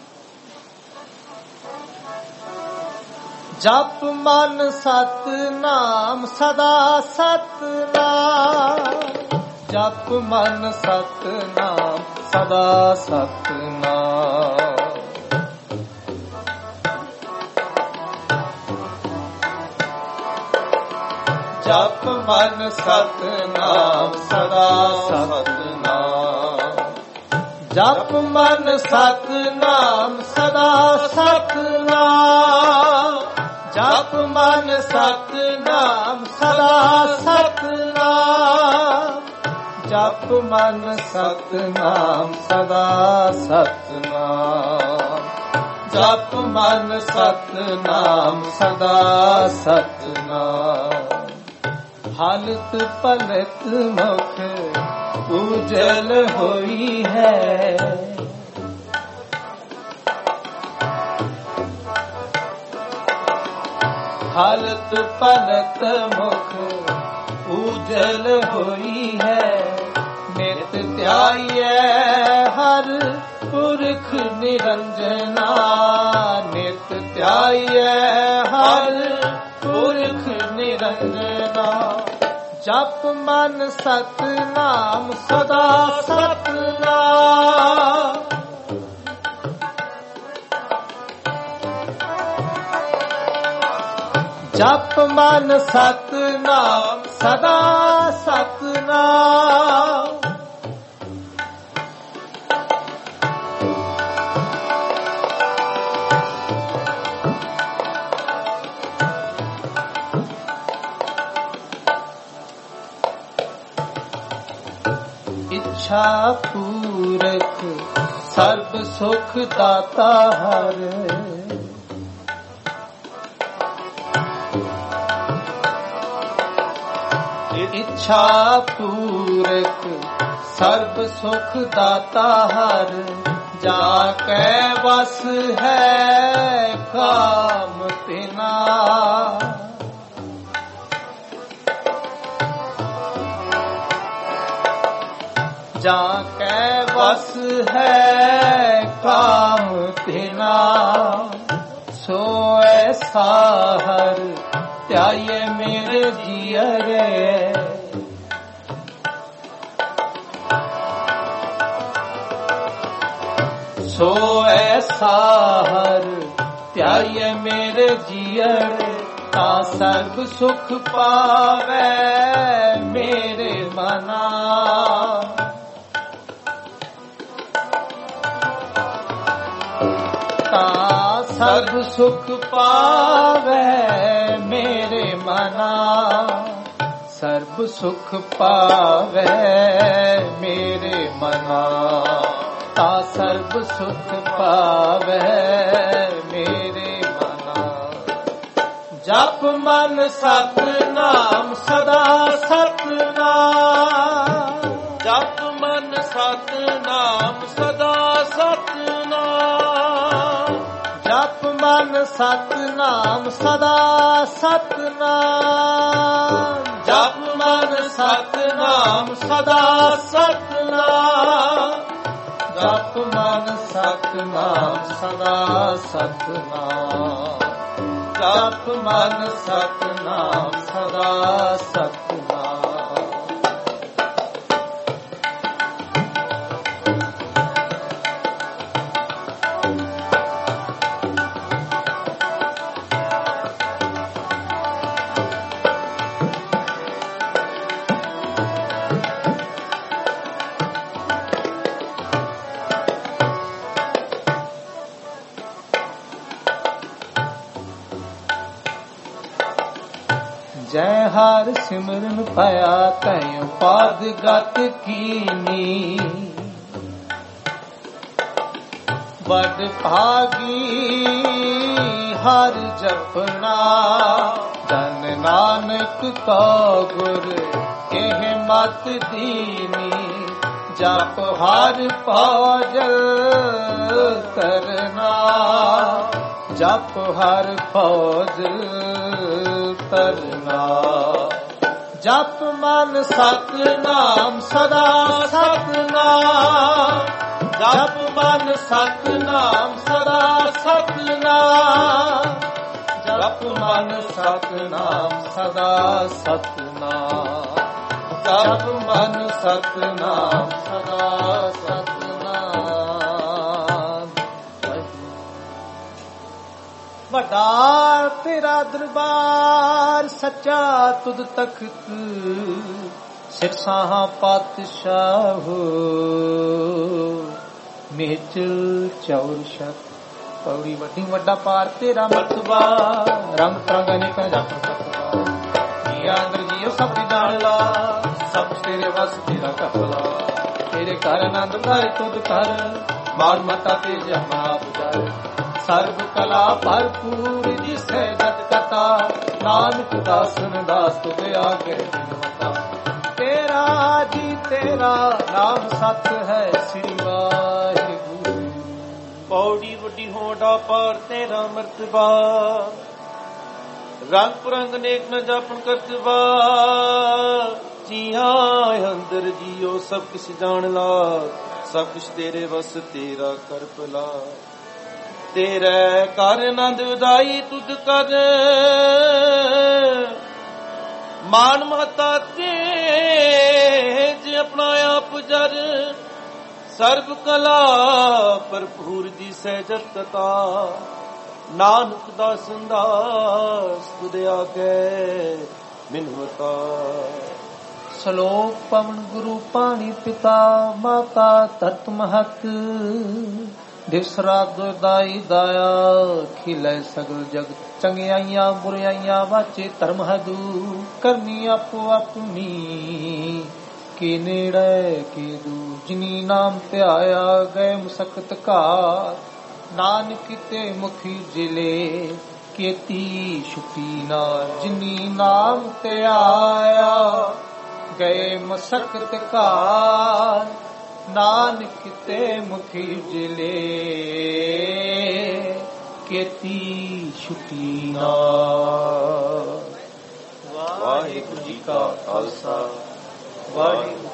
[SPEAKER 1] ਜਪ ਮਨ ਸਤਿਨਾਮ ਸਦਾ ਸਤਿਨਾਮ, ਜਪ ਮਨ ਸਤਿਨਾਮ ਸਦਾ ਸਤਿਨਾਮ। ਜਪ ਮਨ ਸਤਿਨਾਮ ਸਦਾ ਸਤਿਨਾਮ, ਜਪ ਮਨ ਸਤਿਨਾਮ ਸਦਾ ਸਤਿਨਾਮ, ਜਪ ਮਨ ਸਤਿਨਾਮ ਸਦਾ ਸਤਿਨਾਮ, ਜਪ ਮਨ ਸਤਿਨਾਮ ਸਦਾ ਸਤਿਨਾਮ, ਜਪ ਮਨ ਸਤਿਨਾਮ ਸਦਾ ਸਤਿਨਾਮ। ਹਾਲਤ ਪਲਤ ਮੁਖ ਉਜਲ ਹੋਈ ਹੈ, ਹਾਲਤ ਪਲਤ ਮੁਖ ਉਜਲ ਹੋਈ ਹੈ। ਨਿਤ ਧਿਆਈਐ ਹਰ ਪੁਰਖ ਨਿਰੰਜਨਾ, ਨਿਤ ਧਿਆਈਐ ਹਰ ਪੁਰਖ ਨਿਰੰਜਨਾ। ਜਪ ਮਨ ਸਤਿਨਾਮ ਸਦਾ ਸਤਿਨਾਮ, ਜਪ ਮਨ ਸਤਿਨਾਮ ਸਦਾ ਸਤਿਨਾਮ। ਇੱਛਾ ਪੂਰਕ ਸਰਬ ਸੁਖ ਦਾਤਾ ਹਰ, ਇੱਛਾ ਪੂਰਕ ਸਰਬ ਸੁਖ ਦਾਤਾ ਹਰ। ਜਾ ਕੈ ਵਸ ਹੈ ਕਾਮ ਤਿਨਾ, ਜਾ ਕੈ ਵਸ ਹੈ ਕਾਮ ਤਿਨਾ। ਸੋ ਐਸਾ ਹਰ ਧਿਆਏ ਮੇਰੇ ਜੀਅਰੇ, ਸੋ ਐਸਾ ਹਰ ਧਿਆਏ ਮੇਰੇ ਜੀਅਰੇ। ਤਾਂ ਸਰਬ ਸੁਖ ਪਾਵੇ ਮੇਰੇ ਮਨਾ। ਤਾਂ ਸਰਬ ਸੁਖ ਪਾਵੇ ਮੇਰੇ ਮਨਾ। ਸਰਬ ਸੁਖ ਪਾਵੇ ਮੇਰੇ ਮਨਾ। ਤਾਂ ਸਰਬ ਸੁਖ ਪਾਵੇ ਮੇਰੇ ਮਨਾ। ਜਪ ਮਨ ਸਤਿਨਾਮ ਸਦਾ ਸਤਿਨਾਮ।
[SPEAKER 2] ਜਪ ਮਨ ਸਤਿਨਾਮ ਸਦਾ ਸਤਿਨਾਮ।
[SPEAKER 1] ਜਪ ਮਨ ਸਤਿਨਾਮ ਸਦਾ ਸਤਿਨਾਮ। ਜਪ ਮਨ ਸਤਿਨਾਮ ਸਦਾ ਸਤਿਨਾਮ। ਜਪ ਮਨ ਸਤਿਨਾਮ ਸਦਾ ਸਤਿਨਾਮ। ਜਪ ਮਨ ਸਤਿਨਾਮ ਸਦਾ ਸਤਿਨਾਮ। ਜੈ ਹਰਿ ਸਿਮਰਨ ਪਾਇਆ ਤੈਂ ਪਾਦ ਗਤ ਕੀਨੀ। ਬੜ ਭਾਗੀ ਹਰਿ ਜਪਣਾ। ਧਨ ਨਾਨਕ ਕੋ ਗੁਰ ਇਹ ਮਤ ਦੀਨੀ। ਜਪ ਹਰਿ ਭਜਨ ਕਰਨਾ। ਜਪ ਹਰਿ ਭਜਨ ਕਰਨਾ। ਜਪ ਮਨ ਸਤਿਨਾਮ ਸਦਾ ਸਤਿਨਾਮ। ਜਪ ਮਨ ਸਤਿਨਾਮ ਸਦਾ ਸਤਿਨਾਮ। ਜਪ ਮਨ ਸਤਿਨਾਮ ਸਦਾ ਸਤਿਨਾਮ। ਜਪ ਮਨ ਸਤਿਨਾਮ ਸਦਾ ਸਤਿਨਾਮ। ਵੱਡਾ ਤੇਰਾ ਦਰਬਾਰ ਸੱਚਾ ਤੁਧ ਤਖਤ। ਸਿਰਸਾਹਾਂ ਪਾਤਸ਼ਾਹ ਮੇਚਲ ਚੌਰ ਸ਼ਤ। ਪੌੜੀ ਵੱਡੀ ਵੱਡਾ ਪਾਰ ਤੇਰਾ ਮਰਤਬਾ। ਰੰਗ ਤਰੰਗ ਅਨੇਕਾਂ ਜਪ ਸਕਦਾ। ਜੀਆ ਅੰਦਰ ਜੀਓ ਸਭ ਦੀ ਜਾਣ ਲਾ। ਸਭ ਤੇਰੇ ਵਸ ਤੇਰਾ ਕਪਲਾ। ਤੇਰੇ ਘਰ ਆਨੰਦ ਘਰ ਤੁਧ ਘਰ। ਮਾਨ ਮਤਾ ਤੇ ਜਮਾ ਬੁਝਾਏ। ਸਰਬ ਕਲਾ ਭਰਪੂਰ ਜਿਸੈ ਜਤ ਕਥਾ। ਨਾਨਕ ਦਾਸਨ ਦਾਸ ਤੁਧ ਆਗੇ ਬਿਨਵਤਾ। ਤੇਰਾ ਜੀ ਤੇਰਾ ਨਾਮ ਸਤ ਹੈ ਸ੍ਰੀ ਵਾਹਿਗੁਰੂ।
[SPEAKER 2] ਪੌੜੀ ਵੱਡੀ ਹੋਂਡਾ ਪਾਰ ਤੇਰਾ ਮਰਤਬਾ। ਰੰਗ ਪੁਰੰਗ ਨੇਕ ਨ ਜਾਪਨ ਕਰਤਬਾ। ਜੀਆਂ ਅੰਦਰ ਜੀਓ ਸਭ ਕਿਛ ਜਾਣ ਲਾ। ਸਭ ਕੁਛ ਤੇਰੇ ਵਸ ਤੇਰਾ ਕਰ ਭਲਾ। ਤੇਰੇ ਕਰ ਆਨੰਦ ਉਦਾਈ ਤੁਧ ਕਰ। ਮਾਨ ਮਹਤਾ ਤੇਜ ਆਪਣਾ ਆਪ ਜਰ। ਸਰਬ ਕਲਾ ਭਰਪੂਰ ਦੀ ਸਹਿਜਤ ਕਥਾ। ਨਾਨਕ ਦਾਸਨ ਦਾਸ ਤੁਧ ਆਗੇ ਬਿਨਵਤਾ।
[SPEAKER 1] ਸ਼ਲੋਕ ਪਵਨ ਗੁਰੂ ਪਾਣੀ ਪਿਤਾ ਮਾਤਾ ਧਰਤ ਮਹਤ। ਦਿਵਸ ਰਾਤ ਦਾਈ ਦਾਇਆ ਖਿਲੇ ਸਗਲ ਜਗਤ। ਚੰਗਿਆਈਆਂ ਬੁਰਾਈਆਂ ਵਾਚੇ ਧਰਮ ਹਦੂ। ਕਰਨੀ ਆਪੋ ਆਪਣੀ ਕੀ ਨੇੜੇ ਕੀ ਦੂਰ। ਜਿਨੀ ਨਾਮ ਧਿਆਇਆ ਗਏ ਮੁਸਕਤ ਘਾਰ। ਨਾਨਕ ਤੇ ਮੁਖੀ ਜਿਲੇ ਕੀਤੀ ਛੁਪੀ ਨਾ। ਜਿਨੀ ਨਾਮ ਧਿਆਇਆ ਗਏ ਮੁਸਕਤ ਘਾਰ। ਨਾਨਕ ਤੇ ਮੁਖੀ ਜਿਲੇ ਕੀਤੀ ਛੁਟੀ ਨਾ। ਵਾਹਿਗੁਰੂ ਜੀ ਕਾ ਖਾਲਸਾ ਵਾਹਿਗੁਰੂ